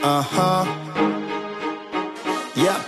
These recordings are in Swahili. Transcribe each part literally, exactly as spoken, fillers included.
Uh-huh. Yep.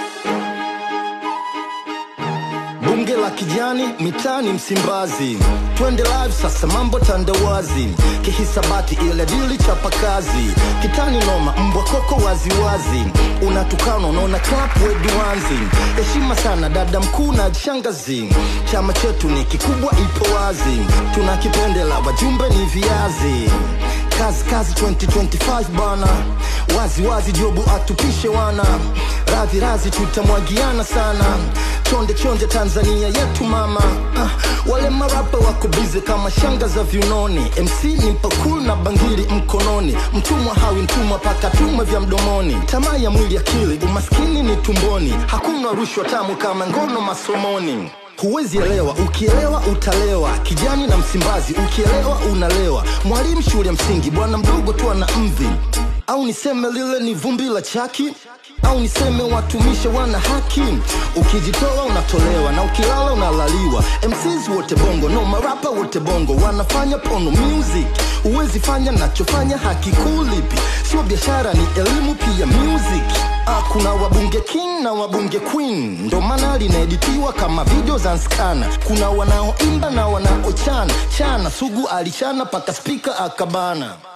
Bunge la kijani, mitani Msimbazi. Twende live sasa, mambo tandawazi. Kihisabati ile dili chapa kazi. Kitani noma, mbwa koko wazi wazi. Unatukano, unaona clap weduanzi. Heshima sana dada mkuu na shangazi. Chama chetu ni kikubwa, ipo wazi. Tunakipendela, wajumbe ni viazi. Kazi kazi twenty twenty-five bana. Wazi wazi jobu atupishe wana. Radhi razi tutamwagiana sana. Chonde chonde Tanzania yetu mama. uh, Wale marapa wako bize kama shanga za viunoni. M C ni pakul na bangiri mkononi. Mtumwa hawi mtumwa paka tumwe vya mdomoni. Tamaa ya mwili akili, umaskini ni tumboni. Hakuna rushwa tamu kama ngono masomoni. Huwezi elewa, ukielewa utalewa. Kijani na Msimbazi, ukielewa unalewa. Mwalimu shule msingi, bwana mdogo tu ana mvi. Au niseme lile ni vumbi la chaki, au niseme watumishe wana haki. Ukijitoa unatolewa, na ukilala unalaliwa. M Cs wote bongo, no marapa wote bongo. Wanafanya pono music, uwezi fanya nachofanya hakikulipi. Sio biashara ni elimu pia music. Ah, kuna wabunge king na wabunge queen. Ndo maana linaeditiwa kama video za skana. Kuna wanaoimba na wanaochana chana. Sugu alichana paka speaker akabana.